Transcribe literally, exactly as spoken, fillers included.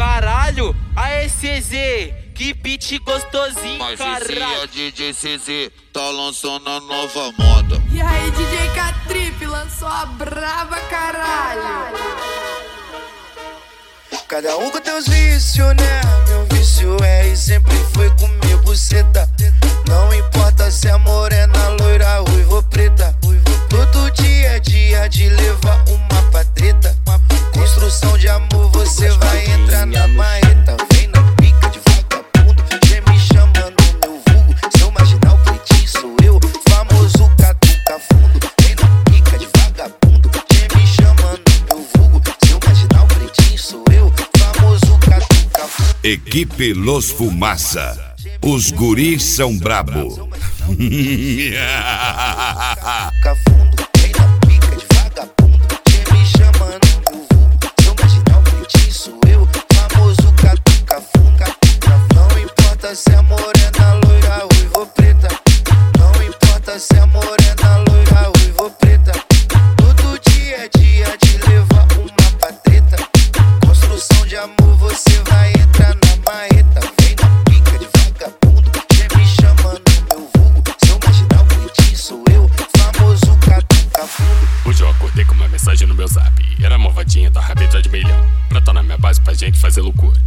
Caralho, aê C Z, que beat gostosinho, Mas caralho. esse é D J C Z, tá lançando a nova moda. E aí, D J K-Trip lançou a braba, caralho. Cada um com teus vícios, né? Meu vício é e sempre foi comer buceta. Não importa se é morena, loira, ruiva ou preta. Todo dia é dia de levar uma patreta. Construção de amor, você vai entrar na marreta. Vem na pica de vagabundo, vem me chamando meu vulgo. Seu marginal pretinho sou eu, famoso catuca fundo. Vem na pica de vagabundo, vem me chamando meu vulgo. Seu marginal pretinho sou eu, famoso catuca fundo. Equipe Los Fumaça, os guris são brabo. Fundo, vem na pica de vagabundo, vem me chamando meu vulgo. Seu marginal pretinho sou eu, famoso catuca fundo. Não importa se é morena, loira, ruiva ou preta. Não importa se é morena, loira, ruiva ou preta. Todo dia é dia de levar uma patreta. Construção de amor, você vai entrar na marreta. Vem na pica de vagabundo, vem me chamando meu vulgo. Seu marginal pretinho sou eu, famoso catuca fundo. Hoje eu acordei com uma mensagem no meu zap. Era a malvadinha da rabeta de milhão. Pra tá na minha base pra gente fazer loucura.